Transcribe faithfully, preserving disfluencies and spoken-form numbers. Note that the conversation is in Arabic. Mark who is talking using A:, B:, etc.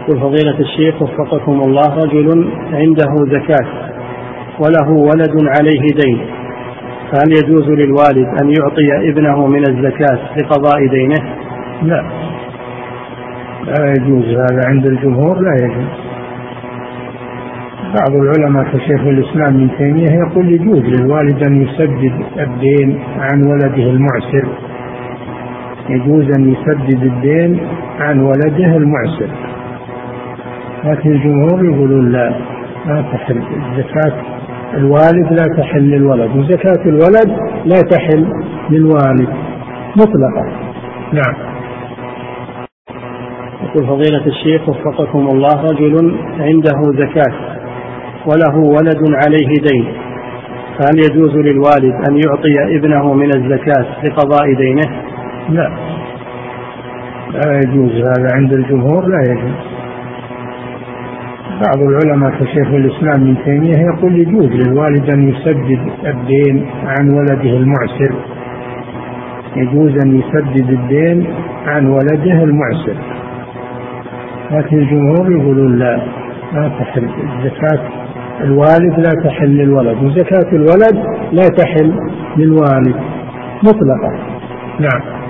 A: يقول فضيلة الشيخ وفقكم الله، رجل عنده زكاة وله ولد عليه دين، فهل يجوز للوالد أن يعطي ابنه من الزكاة لقضاء دينه؟
B: لا، لا يجوز، هذا عند الجمهور لا يجوز. بعض العلماء كشيخ الإسلام ابن تيمية يقول يجوز للوالد أن يسدد الدين عن ولده المعسر، يجوز أن يسدد الدين عن ولده المعسر، لكن الجمهور يقولون لا، لا تحل زكاة الوالد، لا تحل للولد، وزكاة الولد لا تحل للوالد مطلقا. نعم.
A: يقول فضيلة الشيخ وفقكم الله، رجل عنده زكاة وله ولد عليه دين، فهل يجوز للوالد أن يعطي ابنه من الزكاة لقضاء دينه؟
B: لا، لا يجوز، هذا عند الجمهور لا يجوز. بعض العلماء كشيخ الإسلام ابن تيمية يقول يجوز للوالد أن يسدد الدين عن ولده المعسر، يجوز أن يسدد الدين عن ولده المعسر، لكن الجمهور يقولون لا، لا تحل زكاة الوالد، لا تحل للولد، وزكاة الولد لا تحل للوالد مطلقا. نعم.